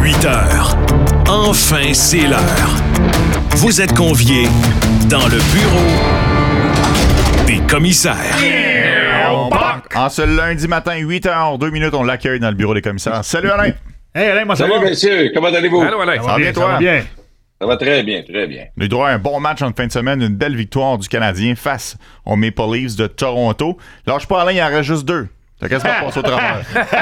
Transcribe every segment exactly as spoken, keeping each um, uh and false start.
huit heures. Enfin, c'est l'heure. Vous êtes conviés dans le bureau des commissaires. En ce lundi matin, huit heures deux minutes, on l'accueille dans le bureau des commissaires. Salut Alain! Hey Alain, moi ça Salut va? messieurs, comment allez-vous? Allô Alain, ça va bien, Ça toi? va bien. Ça va très bien, très bien. On a eu droit à un bon match en fin de semaine, une belle victoire du Canadien face aux Maple Leafs de Toronto. Lâche pas Alain, il en reste juste deux. T'as quasiment passé au travers.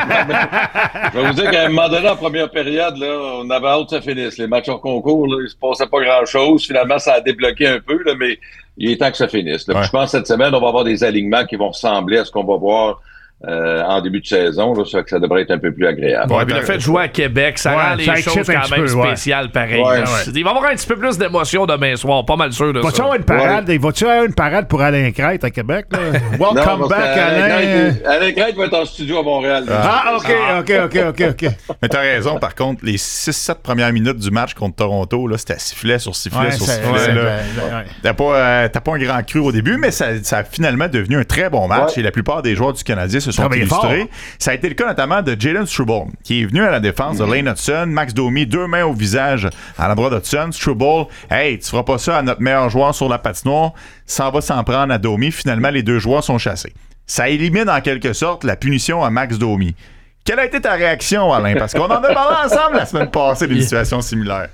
Je vais vous dire qu'à un moment donné, en première période, là, on avait hâte que ça finisse. Les matchs hors concours, là, il se passait pas grand-chose. Finalement, ça a débloqué un peu, là, mais il est temps que ça finisse. Là. Ouais. Je pense que cette semaine, on va avoir des alignements qui vont ressembler à ce qu'on va voir euh, en début de saison. Là, ça fait que ça devrait être un peu plus agréable. Ouais, puis le fait de jouer à Québec, ça Ouais, rend les ça choses excite un quand petit même peu, ouais. spéciales pareil. Ouais, là. ouais. Il va y avoir un petit peu plus d'émotion demain soir, pas mal sûr de Va-tu ça. avoir une parade? Va-tu avoir une parade pour Alain Crête à Québec? Là? Welcome Non, parce back, que Alain. Crête, Alain Crête va être en studio à Montréal. Ah, OK, OK, OK, OK, OK. Mais t'as raison, par contre, les six sept premières minutes du match contre Toronto, là, c'était sifflet sur sifflet Ouais, sur c'est- sifflet. ouais, là. ouais, ouais. T'as pas, euh, t'as pas un grand cru au début, mais ça, ça a finalement devenu un très bon match Ouais. et la plupart des joueurs du Canadien se sont Travaillé illustrés. fort. Ça a été le cas notamment de Jalen Struble, qui est venu à la défense de Lane Hudson. Max Domi, deux mains au visage à l'endroit d'Hudson. Struble, hey, tu feras pas ça à notre meilleur joueur sur la patinoire, s'en va s'en prendre à Domi. Finalement, les deux joueurs sont chassés. Ça élimine en quelque sorte la punition à Max Domi. Quelle a été ta réaction, Alain? Parce qu'on en a parlé ensemble la semaine passée d'une situation similaire.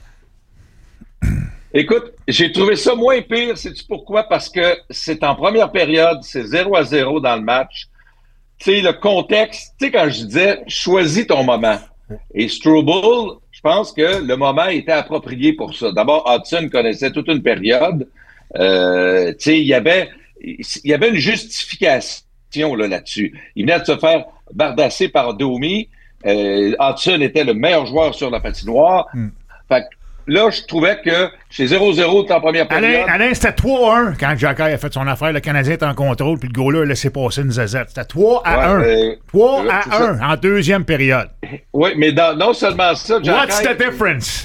Écoute, j'ai trouvé ça moins pire, sais-tu pourquoi? Parce que c'est en première période, c'est zéro à zéro dans le match. Tu sais, le contexte, tu sais, quand je disais, choisis ton moment. Et Struble, je pense que le moment était approprié pour ça. D'abord, Hudson connaissait toute une période. Euh, tu sais, il y avait, il y avait une justification là, là-dessus. Il venait de se faire bardasser par Domi. Euh, Hudson était le meilleur joueur sur la patinoire. Hmm. Fait que là, je trouvais que chez zéro zéro en première période... Alain, Alain, c'était trois à un quand Jacques a fait son affaire. Le Canadien était en contrôle, puis le goaler a laissé passer une zazette. C'était trois à un. Ouais, euh, trois euh, à c'est un ça. en deuxième période. Oui, mais dans- non seulement ça, Jack What's the Hyde- difference?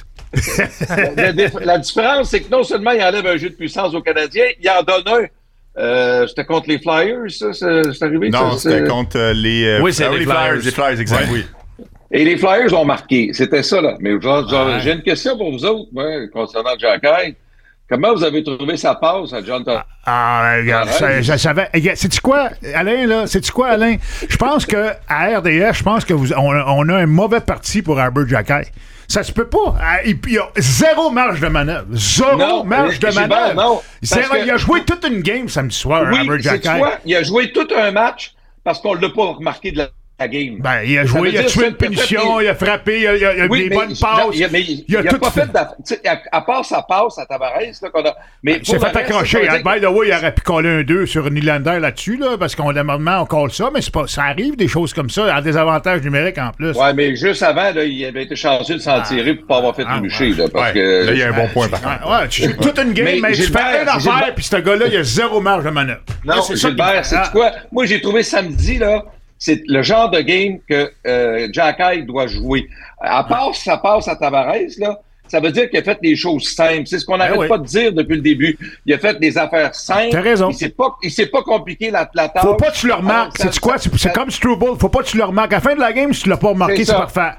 la, dif- la différence, c'est que non seulement il enlève un jeu de puissance aux Canadiens, il en donne un. Euh, c'était contre les Flyers, ça? C'est, c'est arrivé? Non, ça, c'était c'est- contre euh, les... euh, Oui, c'est ah les Flyers. Les Flyers, exact, oui. Et les Flyers ont marqué. C'était ça, là. Mais genre, genre, j'ai une question pour vous autres, ouais, concernant Jack Hyde. Comment vous avez trouvé sa passe à John Todd? Ah, regarde, Arrête. ça- je savais. Regarde, sais-tu quoi, Alain, là? Sais-tu quoi, Alain? Je pense que à R D S, je pense que vous, on, on a un mauvais parti pour Albert Jacquet. Ça se peut pas. Ah, Il il y a zéro marge de manœuvre. Zéro Non, marge de Gilbert, manœuvre. non, C'est- parce que- Il a joué toute une game samedi soir, Albert Oui, c'est Jacquet. quoi? Il a joué tout un match parce qu'on l'a pas remarqué de la, la game. Ben, il a Ça joué, veut il a dire tué ça une que peut-être punition, il- il a frappé, il a, il a, il a Oui, des mais bonnes il- passes. il, mais il, il a il a tout pas fait. fait d'aff- tu sais, à, à part sa passe à Tavares, là, qu'on a. Mais Il s'est pour fait le reste, accrocher. ça veut dire By the way, il aurait pu coller un deux sur Nylander là-dessus, là, parce qu'on normalement on colle ça, mais c'est pas, ça arrive des choses comme ça, à des avantages numériques en plus. que- Ouais, mais juste avant, là, il avait été chanceux de s'en tirer pour pas avoir fait ah, le bûcher, là, parce Ouais, que. là, il y a un bon point, par contre. Ouais, ouais, tu joues toute une game, mais, Mais tu Gilbert, fais une affaire, Gilbert- puis ce gars-là, il a zéro marge de manœuvre. Non, Là, c'est ça Gilbert, qui- c'est Ah, quoi? Moi, j'ai trouvé samedi, là, c'est le genre de game que euh, Jack Hyde doit jouer. À part sa passe à Tavares, là, ça veut dire qu'il a fait des choses simples. C'est ce qu'on n'arrête oui. pas de dire depuis le début. Il a fait des affaires simples. T'as raison. Il s'est pas, il s'est pas compliqué la, la tâche. Faut pas que tu le remarques. Alors, ça- C'est quoi? C'est c'est ça- comme Struble. Faut pas que tu le remarques. À la fin de la game, si tu l'as pas remarqué, C'est c'est ça. parfait.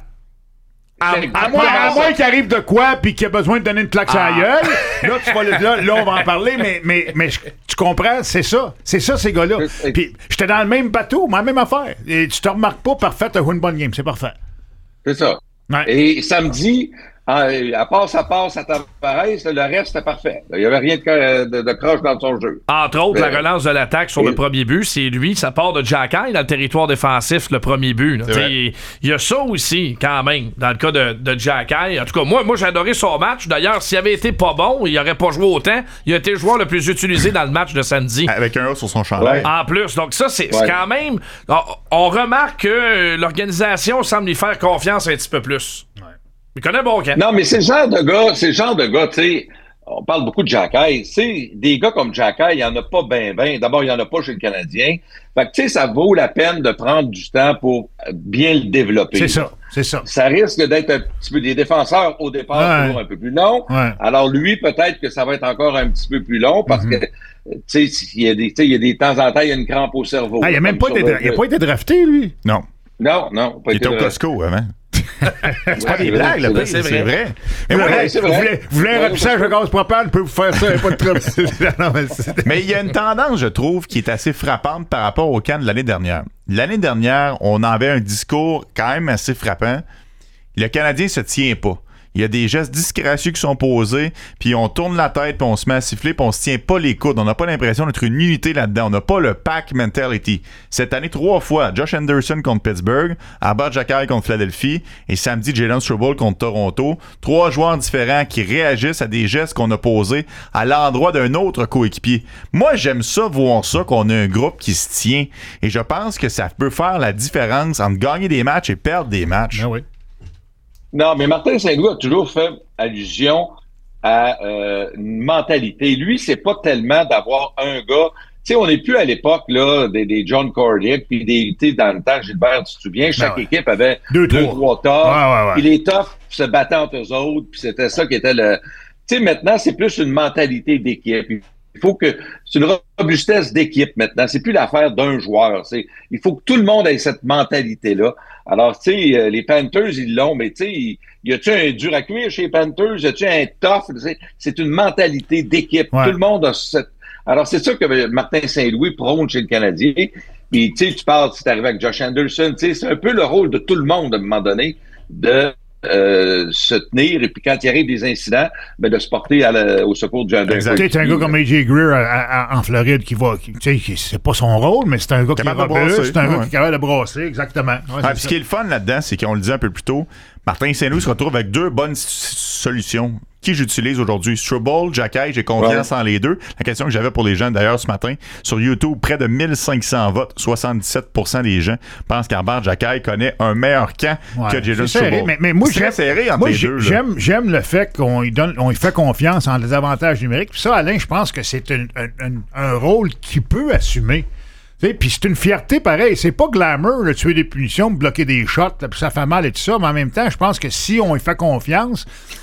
À, C'est à exactement moins, à ça. moins qu'il arrive de quoi puis qu'il a besoin de donner une claque sur la gueule, là, tu vas, le- là, là, on va en parler, mais, mais, mais je- tu comprends? C'est ça. C'est ça, ces gars-là. C'est- Puis j'étais dans le même bateau, mais la même affaire. Et tu te remarques pas, parfait, t'as joué une bonne game. C'est parfait. C'est ça. Ouais. Et samedi, en- à part sa passe à Tavares, là, le reste, c'était parfait. Il n'y avait rien de, de, de croche dans son jeu. Entre autres, Ben, la relance de l'attaque sur et- le premier but, c'est lui, ça part de Jack Hyde dans le territoire défensif, le premier but. là. C'est T'sais, vrai. Il il y a ça aussi, quand même, dans le cas de, de Jack Hyde. En tout cas, moi, moi j'ai adoré son match. D'ailleurs, s'il avait été pas bon, il aurait pas joué autant. Il a été le joueur le plus utilisé dans le match de samedi. Avec un A sur son chandail. Ouais. En plus, donc ça, c'est c'est Ouais. quand même... On, on remarque que euh, l'organisation semble y faire confiance un petit peu plus. Il connaît bon camp. Non, mais c'est le genre de gars, c'est le genre de gars, tu sais, on parle beaucoup de Jack Hyde, tu sais, des gars comme Jack Hyde, il n'y en a pas ben ben. D'abord, il n'y en a pas chez le Canadien. Fait que, tu sais, ça vaut la peine de prendre du temps pour bien le développer. C'est ça. C'est ça. Ça risque d'être un petit peu des défenseurs au départ Ouais. toujours un peu plus long. Ouais. Alors lui, peut-être que ça va être encore un petit peu plus long parce Mm-hmm. que tu sais, il y a des, tu sais, il y a des de temps en temps, il y a une crampe au cerveau. Ah, il a même pas Comme été, sur dra- le- il a pas été drafté, lui. Non. Non, non, pas Il été était au dra- Costco avant. C'est pas des blagues, là, c'est vrai. C'est vrai. Mais Vous moi, voulez, c'est vous vrai. voulez- vous voulez un remplissage de gaz propane, je peux vous faire ça, y a pas de trouble. Non, mais c'est- Mais il y a une tendance, je trouve, qui est assez frappante par rapport au camp de l'année dernière. L'année dernière, on avait un discours quand même assez frappant. Le Canadien se tient pas. Il y a des gestes disgracieux qui sont posés, puis on tourne la tête, puis on se met à siffler, puis on se tient pas les coudes. On n'a pas l'impression d'être une unité là-dedans. On n'a pas le pack mentality. Cette année, trois fois, Josh Anderson contre Pittsburgh, Arber Xhekaj contre Philadelphie, et samedi, Jalen Struble contre Toronto. Trois joueurs différents qui réagissent à des gestes qu'on a posés à l'endroit d'un autre coéquipier. Moi, j'aime ça, voir ça, qu'on a un groupe qui se tient. Et je pense que ça peut faire la différence entre gagner des matchs et perdre des matchs. Ben oui. Non, mais Martin Saint-Louis a toujours fait allusion à euh, une mentalité. Lui, c'est pas tellement d'avoir un gars. Tu sais, on n'est plus à l'époque là des, des John Cordier puis des, tu sais, dans le temps, Gilbert, tu te souviens, chaque Ben ouais. équipe avait Deux, deux, trois. trois tops. Ouais, ouais, ouais. Puis les tops se battaient entre eux autres. Puis c'était ça qui était le. Tu sais, maintenant, c'est plus une mentalité d'équipe. Il faut que c'est une robustesse d'équipe maintenant. C'est plus l'affaire d'un joueur. C'est, il faut que tout le monde ait cette mentalité-là. Alors, tu sais, les Panthers, ils l'ont, mais tu sais, y a-tu un dur à cuire chez les Panthers? Y a-tu un tough? C'est, c'est une mentalité d'équipe. Ouais. Tout le monde a cette. Alors, c'est ça que Martin Saint-Louis prône chez le Canadien. Puis, tu sais, tu parles, c'est arrivé avec Josh Anderson. Tu sais, c'est un peu le rôle de tout le monde à un moment donné de Euh, se tenir, et puis quand il arrive des incidents, ben de se porter à la, au secours de John Anderson. Tu sais, un gars comme A J Greer à- à- à- en Floride qui va. Qui, tu sais, qui- c'est pas son rôle, mais c'est un gars qui est Capable de robuste, brasser, c'est un gars ouais. qui est capable de brasser, exactement. Ouais, Ah, c'est puis ce ça. qui est le fun là-dedans, c'est qu'on le disait un peu plus tôt, Martin Saint-Louis se retrouve avec deux bonnes s- solutions qui j'utilise aujourd'hui. Struble, Xhekaj, j'ai confiance Ouais. en les deux. La question que j'avais pour les gens d'ailleurs ce matin, sur YouTube, près de mille cinq cents votes, soixante-dix-sept pour cent des gens pensent qu'Arber Xhekaj connaît un meilleur camp Ouais, que Jalen c'est serré, Struble. mais, mais moi, C'est très j'aime- serré entre moi, les j'ai- deux. là. J'aime, j'aime le fait qu'on lui donne, on lui fait confiance en les avantages numériques. Puis ça, Alain, je pense que c'est un, un- un- un rôle qu'il peut assumer. Tu sais, puis c'est une fierté pareil. C'est pas glamour de tuer des punitions, de bloquer des shots, là, puis ça fait mal et tout ça. Mais en même temps, je pense que si on lui fait confiance,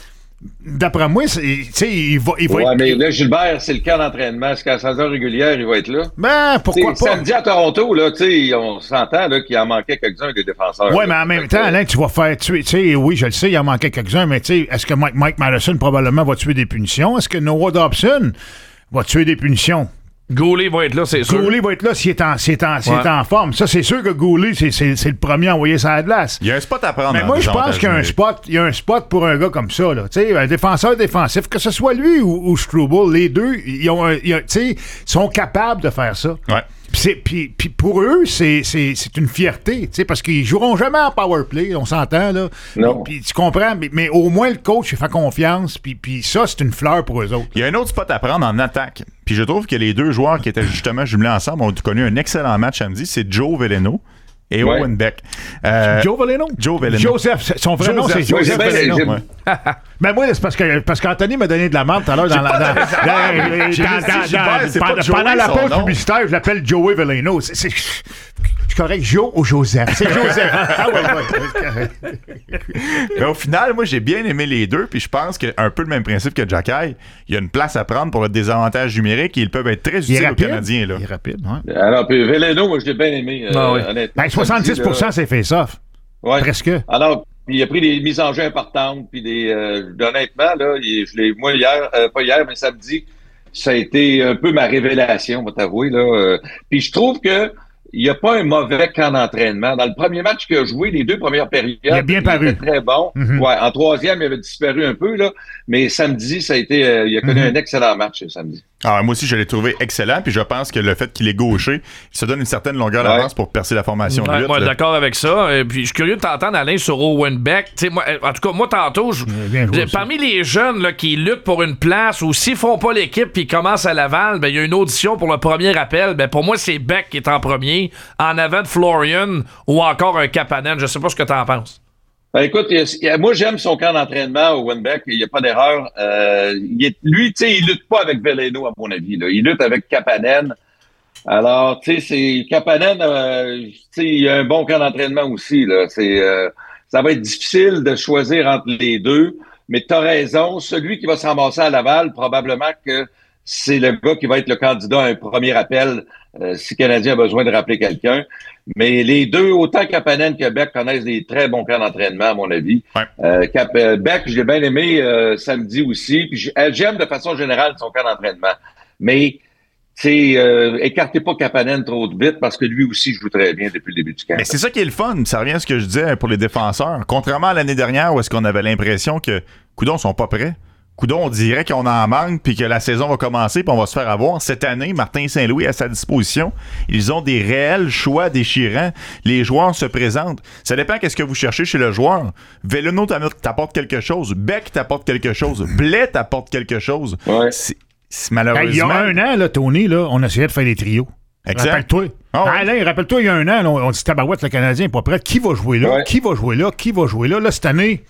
d'après moi, c'est- tu sais, il va, il va Ouais, être. mais là, Gilbert, c'est le cas d'entraînement. Est-ce qu'à seize heures régulières, il va être là? Ben, pourquoi T'sais, pas? Samedi à Toronto, là, tu sais, on s'entend là, qu'il en manquait quelques-uns des défenseurs. Oui, là. mais en même Fait temps, que- Alain, tu vas faire tuer. Tu sais, oui, je le sais, il en manquait quelques-uns, mais tu sais, est-ce que Mike, Mike Madison probablement va tuer des punitions? Est-ce que Noah Dobson va tuer des punitions? Goulet va être là, c'est sûr. Goulet va être là s'il est en, s'il est en, s'il est Ouais. en forme. Ça, c'est sûr que Goulet, c'est, c'est, c'est le premier à envoyer sa glace. Il y a un spot à prendre. Mais dans moi, les je pense avantages qu'il y a un numériques. spot, il y a un spot pour un gars comme ça, là. Tu sais, un défenseur défensif, que ce soit lui ou, ou Struble, les deux, ils ont, un- ils ont- tu sais, sont capables de faire ça. Ouais. Puis, c'est- puis, puis pour eux, c'est, c'est, c'est une fierté, tu sais, parce qu'ils joueront jamais en power play, on s'entend, là. Non. Puis tu comprends, mais, mais au moins le coach, il fait confiance, puis, puis ça, c'est une fleur pour eux autres. Il y a un autre spot à prendre en attaque. Puis je trouve que les deux joueurs qui étaient justement jumelés ensemble ont connu un excellent match samedi. C'est Joe Veleno et Ouais. Owen Beck. Euh, Joe Veleno? Joe Veleno. Joseph, c'est- son vrai nom, c'est Joseph, Joseph ouais, Veleno. j'ai- Ouais. Ben moi, c'est parce que parce qu'Anthony m'a donné de la merde tout à l'heure dans la. pas dans- donné de la dans- merde. dans- J'ai dans- juste dit, dans- Gilbert, c'est pas pendant- Joey, Pendant la son pause nom. publicitaire, je l'appelle Joey Veleno. C'est- c'est- C'est correct, Joe ou Joseph? C'est Joseph. Ah ouais, ouais. Mais au final, moi, j'ai bien aimé les deux. Puis je pense qu'un peu le même principe que Xhekaj, il y a une place à prendre pour le désavantage numérique et ils peuvent être très Il est utiles aux rapide. Canadiens. Là. Il est rapide, ouais. Alors, puis Veleno, moi, je l'ai bien aimé, euh, Ah oui. honnêtement. Ben, soixante-dix pour cent, Samedi, c'est face-off. là. Ouais. Presque. Alors, puis il a pris des mises en jeu importantes, puis des, euh, honnêtement, là, il- je l'ai, moi, hier, euh, pas hier, mais samedi, ça a été un peu ma révélation, on va t'avouer, là. euh. Puis je trouve que il n'y a pas un mauvais camp d'entraînement. Dans le premier match qu'il a joué, les deux premières périodes, Il a bien paru. était très bon. Mhm. Ouais, en troisième, il avait disparu un peu, là. Mais samedi, ça a été, euh, il a connu Mhm. un excellent match, samedi. Alors, moi aussi, je l'ai trouvé excellent. Puis je pense que le fait qu'il est gaucher, il se donne une certaine longueur Ouais. d'avance pour percer la formation de Ouais, lutte. moi, là. d'accord avec ça. Et puis, je suis curieux de t'entendre, Alain, sur Owen Beck. Tu sais, moi, en tout cas, moi, tantôt, je- bien joué, ça. parmi les jeunes là, qui luttent pour une place ou s'ils font pas l'équipe puis ils commencent à Laval, ben, il y a une audition pour le premier appel. Ben, pour moi, c'est Beck qui est en premier, en avant de Florian ou encore un Kapanen. Je sais pas ce que t'en penses. Ben, écoute, il y a- il y a- moi, j'aime son camp d'entraînement au Winbeck. Il n'y a pas d'erreur. Euh, il est- lui, tu sais, il lutte pas avec Veleno, à mon avis. Là. Il lutte avec Kapanen. Alors, tu sais, c'est Kapanen, euh, tu sais, il a un bon camp d'entraînement aussi. Là. C'est, euh, ça va être difficile de choisir entre les deux. Mais tu as raison. Celui qui va se ramasser à Laval, probablement que c'est le gars qui va être le candidat à un premier appel euh, si le Canadien a besoin de rappeler quelqu'un. Mais les deux, autant Kapanen que Beck, connaissent des très bons camps d'entraînement, à mon avis. Ouais. Euh, Cap, euh, Beck, je l'ai bien aimé euh, samedi aussi. Puis j'aime de façon générale son camp d'entraînement. Mais c'est euh, écartez pas Kapanen trop vite parce que lui aussi joue très bien depuis le début du camp. Mais c'est ça qui est le fun. Ça revient à ce que je disais pour les défenseurs. Contrairement à l'année dernière où est-ce qu'on avait l'impression que coudons sont pas prêts. Coudon, on dirait qu'on en manque puis que la saison va commencer puis on va se faire avoir. Cette année, Martin Saint-Louis à sa disposition. Ils ont des réels choix déchirants. Les joueurs se présentent. Ça dépend qu'est-ce que vous cherchez chez le joueur. Veleno t'apporte quelque chose. Beck t'apporte quelque chose. Blais t'apporte quelque chose. Ouais. C'est, c'est malheureusement... Il y a un an, là, Tony, là, on essayait de faire des trios. Exact. Rappelle-toi. Oh, ouais. Alain, rappelle-toi, il y a un an, là, on dit tabarouette, le Canadien n'est pas prêt. Qui va jouer là? Ouais. Qui va jouer là? Qui va jouer là? Là, cette année...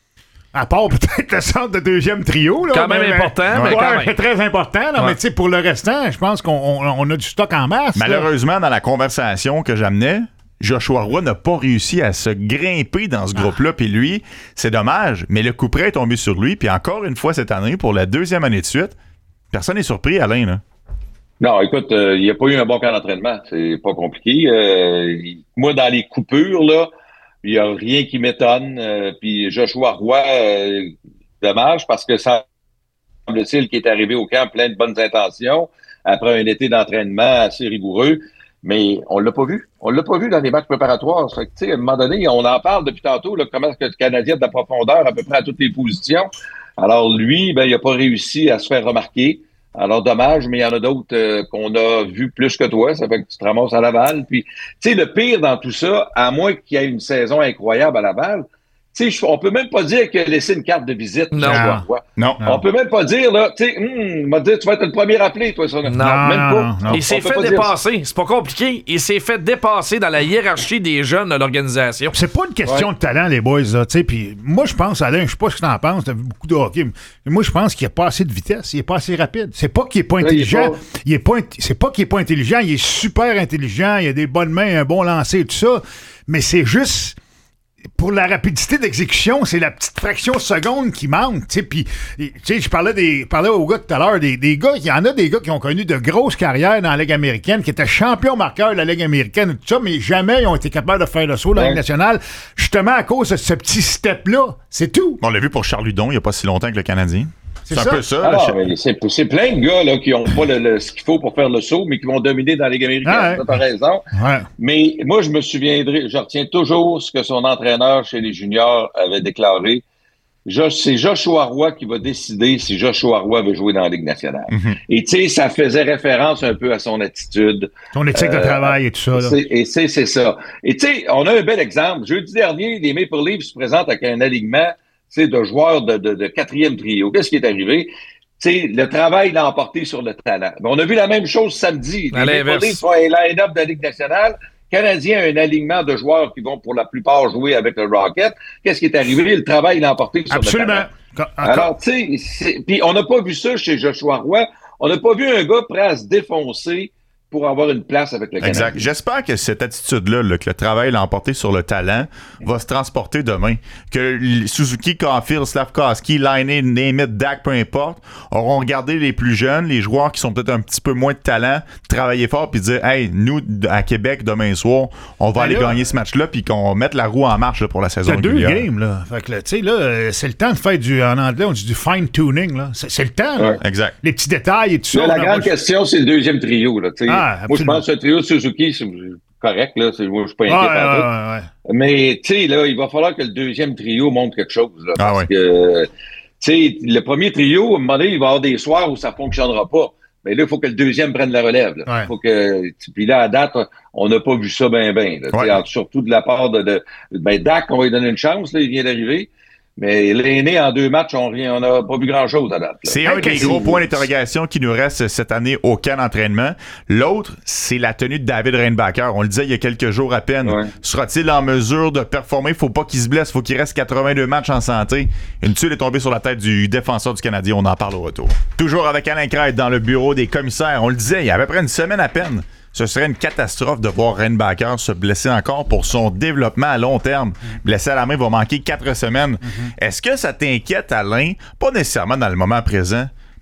À part peut-être le centre de deuxième trio. Là, quand même mais, important, mais, mais ouais, quand même. très important. Là, ouais. Mais tu sais, pour le restant, je pense qu'on on, on a du stock en masse. Malheureusement, là. Dans la conversation que j'amenais, Joshua Roy n'a pas réussi à se grimper dans ce groupe-là. Ah. Puis lui, c'est dommage, mais le coup près est tombé sur lui. Puis encore une fois cette année, pour la deuxième année de suite, personne n'est surpris, Alain. Là. Non, écoute, il euh, n'y a pas eu un bon camp d'entraînement. C'est pas compliqué. Euh, moi, dans les coupures, là, il n'y a rien qui m'étonne. Euh, puis Joshua Roy, euh, dommage, parce que ça semble-t-il qu'il est arrivé au camp plein de bonnes intentions, après un été d'entraînement assez rigoureux, mais on l'a pas vu. On l'a pas vu dans les matchs préparatoires. Fait que, tu sais, à un moment donné, on en parle depuis tantôt, là, comment est-ce que le Canadien a de la profondeur à peu près à toutes les positions. Alors lui, ben, il n'a pas réussi à se faire remarquer. Alors, dommage, mais il y en a d'autres euh, qu'on a vu plus que toi. Ça fait que tu te ramasses à Laval. Puis, tu sais, le pire dans tout ça, à moins qu'il y ait une saison incroyable à Laval, tu sais, on peut même pas dire qu'il a laissé une carte de visite. Non. Non. On peut même pas dire, là, tu sais, hum, m'a dit, tu vas être le premier appelé, toi, ça. Non, non, même pas. Non. Il s'est fait dépasser. C'est pas compliqué. Il s'est fait dépasser dans la hiérarchie des jeunes de l'organisation. C'est pas une question ouais. de talent, les boys, là, tu sais. Puis, moi, je pense, Alain, je sais pas ce que t'en penses, t'as vu beaucoup de hockey, mais moi, je pense qu'il a pas assez de vitesse, il est pas assez rapide. C'est pas qu'il est pas intelligent. Ouais, il est pas... Il est pas, c'est pas qu'il est pas intelligent, il est super intelligent, il a des bonnes mains, un bon lancer et tout ça, mais c'est juste... Pour la rapidité d'exécution, c'est la petite fraction de seconde qui manque, tu sais. Puis, tu sais, je parlais des, parlais aux gars tout à l'heure, des, des gars, il y en a des gars qui ont connu de grosses carrières dans la Ligue américaine, qui étaient champions marqueurs de la Ligue américaine et tout ça, mais jamais ils ont été capables de faire le saut dans ouais. la Ligue nationale, justement à cause de ce petit step-là. C'est tout. On l'a vu pour Charles Hudon il n'y a pas si longtemps que le Canadien. C'est, c'est un ça. peu ça. Alors, là, c'est, c'est plein de gars là, qui n'ont pas le, le, ce qu'il faut pour faire le saut, mais qui vont dominer dans la Ligue américaine. Ah ouais. Tu as raison. Ouais. Mais moi, je me souviendrai, je retiens toujours ce que son entraîneur chez les juniors avait déclaré. Josh, c'est Joshua Roy qui va décider si Joshua Roy veut jouer dans la Ligue nationale. Mm-hmm. Et tu sais, ça faisait référence un peu à son attitude. Son éthique euh, de travail et tout ça. Là. C'est, et c'est, c'est ça. Et tu sais, on a un bel exemple. Jeudi dernier, les Maple Leafs se présentent avec un alignement de joueurs de, de, de quatrième trio. Qu'est-ce qui est arrivé? T'sais, le travail l'a emporté sur le talent. Mais on a vu la même chose samedi. Les Maple Leafs sont un line-up de la Ligue nationale. Canadien a un alignement de joueurs qui vont pour la plupart jouer avec le Rocket. Qu'est-ce qui est arrivé? Le travail l'a emporté sur Absolument. le talent. Absolument. Alors, tu sais, puis on n'a pas vu ça chez Joshua Roy. On n'a pas vu un gars prêt à se défoncer pour avoir une place avec le Canadien. Exact. J'espère que cette attitude-là, là, que le travail l'a emporté sur le talent, va se transporter demain. Que Suzuki, Caulfield, Slavkovski, Laine, Nemeth, Dak, peu importe, auront regardé les plus jeunes, les joueurs qui sont peut-être un petit peu moins de talent, travailler fort puis dire, hey, nous, à Québec, demain soir, on va ben aller là, gagner ce match-là puis qu'on mette la roue en marche là, pour la saison régulière. C'est deux games, là. Fait que, tu sais, là, c'est le temps de faire du, en anglais, on dit du fine-tuning, là. C'est, c'est le temps, là. Ouais. Exact. Les petits détails et tout là, ça. La là, grande moi, question, c'est le deuxième trio, là, tu sais. Ah, moi, je pense que le trio de Suzuki, c'est correct, là. C'est, moi, je suis pas inquiet ouais, par ouais, tout. ouais, ouais. Mais, tu sais, là, il va falloir que le deuxième trio montre quelque chose, là. Ah, parce ouais. que, tu sais, le premier trio, à un moment donné, il va y avoir des soirs où ça fonctionnera pas. Mais là, il faut que le deuxième prenne la relève, là. Ouais. Faut que, puis là, à date, on n'a pas vu ça ben, ben, là. Ouais. Surtout de la part de, de, ben, Dak, on va lui donner une chance, là, il vient d'arriver. Mais l'aîné, en deux matchs, on n'a pas vu grand-chose à date. Là. C'est un des gros points d'interrogation qui nous reste cette année au camp d'entraînement. L'autre, c'est la tenue de David Reinbacher. On le disait il y a quelques jours à peine. Ouais. Sera-t-il en mesure de performer? Il ne faut pas qu'il se blesse. Il faut qu'il reste quatre-vingt-deux matchs en santé. Une tuile est tombée sur la tête du défenseur du Canadien. On en parle au retour. Toujours avec Alain Crête dans le bureau des commissaires. On le disait il y a à peu près une semaine à peine. Ce serait une catastrophe de voir Reinbacher se blesser encore pour son développement à long terme. Mm-hmm. Blessé à la main, il va manquer quatre semaines. Mm-hmm. Est-ce que ça t'inquiète, Alain? Pas nécessairement dans le moment présent,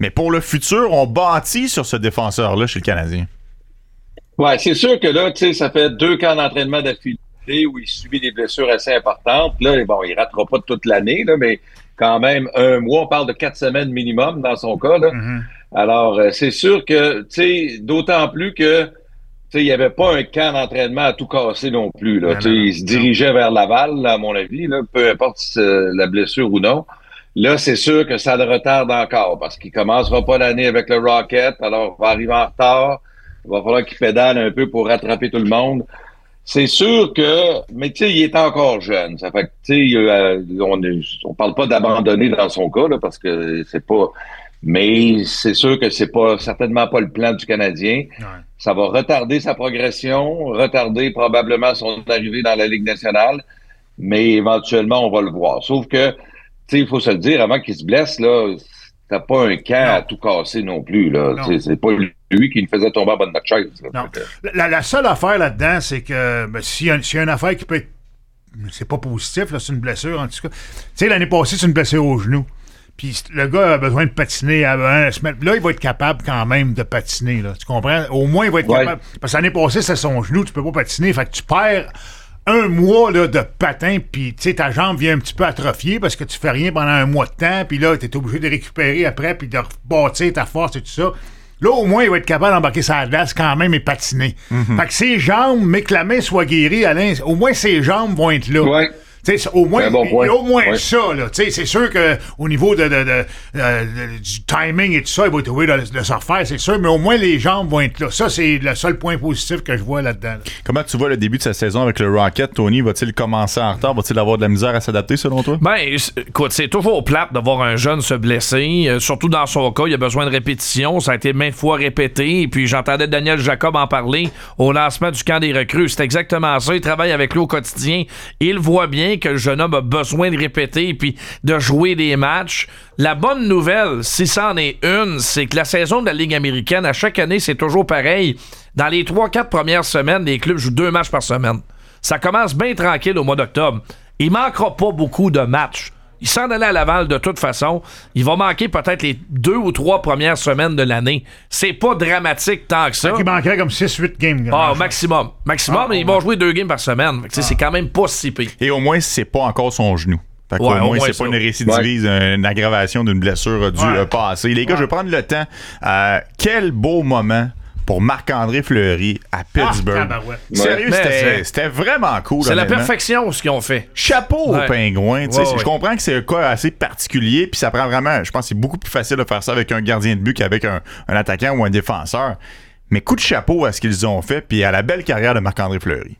Mais pour le futur, on bâtit sur ce défenseur-là chez le Canadien. Ouais, c'est sûr que là, tu sais, ça fait deux camps d'entraînement d'affilée où il subit des blessures assez importantes. Là, bon, il ratera pas toute l'année, là, mais quand même un mois, on parle de quatre semaines minimum dans son cas, là. Mm-hmm. Alors, euh, c'est sûr que, tu sais, d'autant plus que, tu sais, il n'y avait pas un camp d'entraînement à tout casser non plus, là. Tu sais, il se dirigeait vers Laval, là, à mon avis, là, peu importe si c'est la blessure ou non. Là, c'est sûr que ça le retarde encore parce qu'il commencera pas l'année avec le Rocket, alors il va arriver en retard. Il va falloir qu'il pédale un peu pour rattraper tout le monde. C'est sûr que, mais tu sais, il est encore jeune. Ça fait que, tu sais, euh, on, on parle pas d'abandonner dans son cas, là, parce que c'est pas, mais c'est sûr que c'est pas, certainement pas le plan du Canadien. Ouais. Ça va retarder sa progression, retarder probablement son arrivée dans la Ligue nationale, mais éventuellement, on va le voir. Sauf que, tu sais, il faut se le dire, avant qu'il se blesse, là, t'as pas un camp non. à tout casser non plus, là. C'est, c'est pas lui qui nous faisait tomber en bas de notre chaise. Non. La, la seule affaire là-dedans, c'est que ben, s'il y a, s'il y a une affaire qui peut être. C'est pas positif, là, c'est une blessure en tout cas. Tu sais, l'année passée, c'est une blessure au genou. Puis le gars a besoin de patiner avant la semaine. Là, il va être capable quand même de patiner. Là. Tu comprends? Au moins, il va être ouais. capable. Parce que l'année passée, c'est son genou, tu peux pas patiner. Fait que tu perds un mois là, de patin, puis tu sais, ta jambe vient un petit peu atrophier parce que tu fais rien pendant un mois de temps, puis là, tu es obligé de récupérer après, puis de rebâtir ta force et tout ça. Là, au moins, il va être capable d'embarquer sa glace quand même et patiner. Mm-hmm. Fait que ses jambes, mais que la main soit guérie, Alain, au moins ses jambes vont être là. Ouais. T'sais, au moins, bon il y a au moins ouais. ça. Là. C'est sûr qu'au niveau de, de, de, de, du timing et tout ça, il va trouver de, de se refaire, c'est sûr, mais au moins les jambes vont être là. Ça, c'est le seul point positif que je vois là-dedans. Là. Comment tu vois le début de sa saison avec le Rocket, Tony? Va-t-il commencer en retard? Va-t-il avoir de la misère à s'adapter, selon toi? Ben, écoute, c'est toujours plate de voir un jeune se blesser. Euh, surtout dans son cas, il a besoin de répétition. Ça a été maintes fois répété. Et puis, j'entendais Daniel Jacob en parler au lancement du camp des recrues. C'est exactement ça. Il travaille avec lui au quotidien. Il voit bien que le jeune homme a besoin de répéter et puis de jouer des matchs. La bonne nouvelle, si c'en est une, c'est que la saison de la Ligue américaine, à chaque année, c'est toujours pareil. Dans les trois quatre premières semaines, les clubs jouent deux matchs par semaine. Ça commence bien tranquille au mois d'octobre. Il manquera pas beaucoup de matchs. Il s'en allait à Laval de toute façon. Il va manquer peut-être les deux ou trois premières semaines de l'année. C'est pas dramatique tant que ça. Il manquerait comme six huit games. Ah, maximum. Maximum, ah, mais ils vont jouer deux games par semaine. Ah. C'est quand même pas si pire. Et au moins, c'est pas encore son genou. Fait ouais, au, moins, au moins, c'est ça. Pas une récidive, ouais. une aggravation d'une blessure du ouais. passé. Les gars, ouais. je vais prendre le temps. Euh, quel beau moment pour Marc-André Fleury à Pittsburgh. Ah, ouais. Sérieux, ouais. c'était, c'était vraiment cool. C'est honnêtement. La perfection, ce qu'ils ont fait. Chapeau ouais. aux Pingouins. Ouais, ouais. Je comprends que c'est un cas assez particulier, puis ça prend vraiment... Je pense que c'est beaucoup plus facile de faire ça avec un gardien de but qu'avec un, un attaquant ou un défenseur. Mais coup de chapeau à ce qu'ils ont fait, puis à la belle carrière de Marc-André Fleury.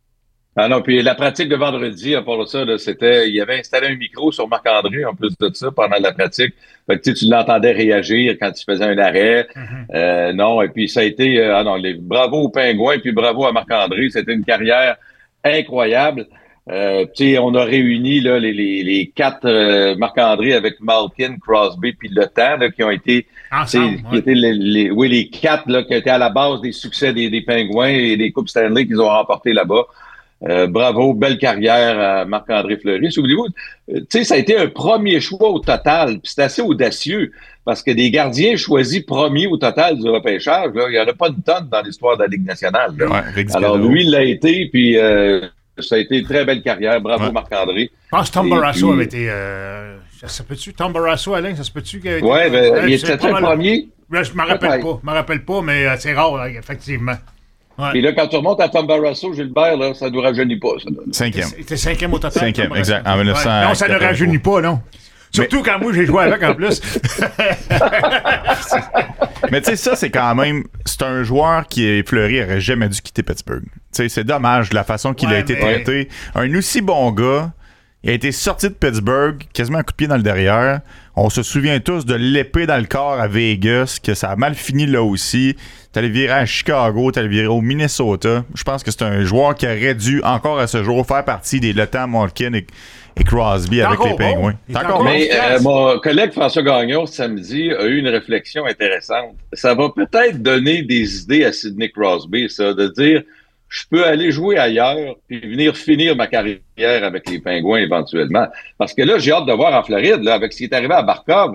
Ah non, puis la pratique de vendredi, à part ça, là, c'était, il avait installé un micro sur Marc-André, en plus de ça, pendant la pratique. Fait que tu l'entendais réagir quand il faisait un arrêt. Mm-hmm. Euh, non, et puis ça a été, euh, ah non, les, bravo aux Pingouins, puis bravo à Marc-André. C'était une carrière incroyable. Euh, tu sais, on a réuni là, les, les, les quatre euh, Marc-André avec Malkin, Crosby, puis Le Temps, là, qui ont été, Ensemble, qui ouais. étaient les, les, oui, les quatre là, qui étaient à la base des succès des, des Pingouins et des Coupes Stanley qu'ils ont remporté là-bas. Euh, bravo, belle carrière à Marc-André Fleury. Souvenez-vous, tu sais, ça a été un premier choix au total, puis c'est assez audacieux, parce que des gardiens choisis premiers au total du repêchage, là, il n'y en a pas une tonne dans l'histoire de la Ligue nationale. Ouais, alors, lui, il l'a été, puis euh, ça a été une très belle carrière. Bravo, ouais. Marc-André. Je pense que Tom Barrasso avait été... Euh, ça se peut-tu, Tom Barrasso, Alain, ça se peut-tu? Oui, ben, ouais, il était très premier. Je me rappelle pas, je me rappelle pas, mais euh, c'est rare, là, effectivement. Ouais. Puis là, quand tu remontes à Tom Barrasso, Gilbert, là, ça ne nous rajeunit pas. Ça, cinquième. C'était cinquième au total. Cinquième, exact. En dix-neuf cent. Ouais. Non, ça ne rajeunit pas, non. Surtout mais... quand moi, j'ai joué avec en plus. Mais tu sais, ça, c'est quand même... C'est un joueur qui, Fleury, n'aurait jamais dû quitter Pittsburgh. Tu sais, c'est dommage de la façon qu'il ouais, a été mais... traité. Un aussi bon gars... Il a été sorti de Pittsburgh, quasiment un coup de pied dans le derrière. On se souvient tous de l'épée dans le corps à Vegas, que ça a mal fini là aussi. T'es allé virer à Chicago, t'es allé virer au Minnesota. Je pense que c'est un joueur qui aurait dû, encore à ce jour, faire partie des Le Temps, Malkin et, et Crosby avec les Pingouins. Bon. Encore Mais euh, mon collègue François Gagnon, samedi, a eu une réflexion intéressante. Ça va peut-être donner des idées à Sidney Crosby, ça, de dire... Je peux aller jouer ailleurs puis venir finir ma carrière avec les Pingouins éventuellement. Parce que là, j'ai hâte de voir en Floride, là, avec ce qui est arrivé à Barkov.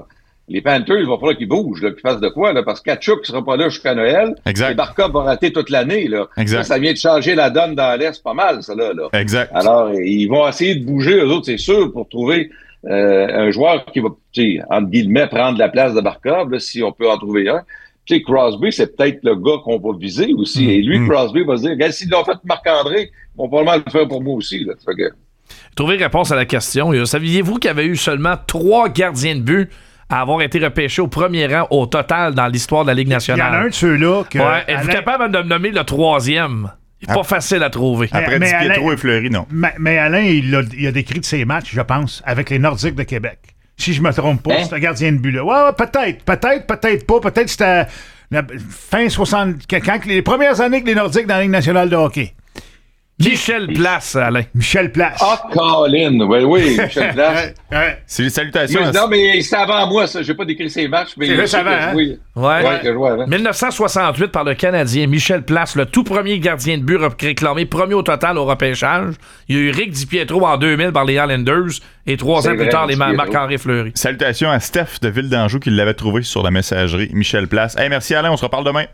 les Panthers, il va falloir qu'ils bougent, là, qu'ils fassent de quoi, là, parce que Tkachuk ne sera pas là jusqu'à Noël. Exact. Et Barkov va rater toute l'année. Là. Exact. Ça, ça vient de changer la donne dans l'Est pas mal, ça, là. là. Exact. Alors, ils vont essayer de bouger, eux autres, c'est sûr, pour trouver euh, un joueur qui va, tu sais, entre guillemets, prendre la place de Barkov, là, si on peut en trouver un. Tu sais, Crosby, c'est peut-être le gars qu'on va viser aussi. Et lui, Mm. Crosby va se dire, regarde, s'ils l'ont fait Marc-André, ils vont probablement le faire pour moi aussi. Là. Ça fait que... Trouver réponse à la question. Saviez-vous qu'il y avait eu seulement trois gardiens de but à avoir été repêchés au premier rang au total dans l'histoire de la Ligue Il y nationale? en a un de ceux-là que. Ouais, êtes-vous Alain- capable de me nommer le troisième? Il n'est pas facile à trouver. Après mais Di Pietro Alain- et Fleury, non. Mais, mais Alain, il a, il a décrit de ses matchs, je pense, avec les Nordiques de Québec. Si je me trompe pas, Hein? c'est un gardien de but-là. Ouais, ouais, peut-être, peut-être, peut-être pas. Peut-être que c'était la fin soixante... Quand les premières années que les Nordiques dans la Ligue nationale de hockey. Michel Place, Alain. Michel Place. Ah, Colin! Oui, oui, Michel Place. Ouais, ouais. C'est les salutations. Moi, à- non, mais c'est avant moi, ça. J'ai pas décrit ses matchs, mais C'est je juste sais que avant, hein? oui. Ouais. Ouais, que je vois avant. dix-neuf cent soixante-huit par le Canadien, Michel Place, le tout premier gardien de but réclamé premier au total au repêchage. Il y a eu Rick Di Pietro en deux mille par les Islanders et trois C'est ans plus vrai, tard, les Di Ma- Pietro. Marc-André Fleury. Salutations à Steph de Ville d'Anjou qui l'avait trouvé sur la messagerie. Michel Place. Hey, merci Alain, on se reparle demain.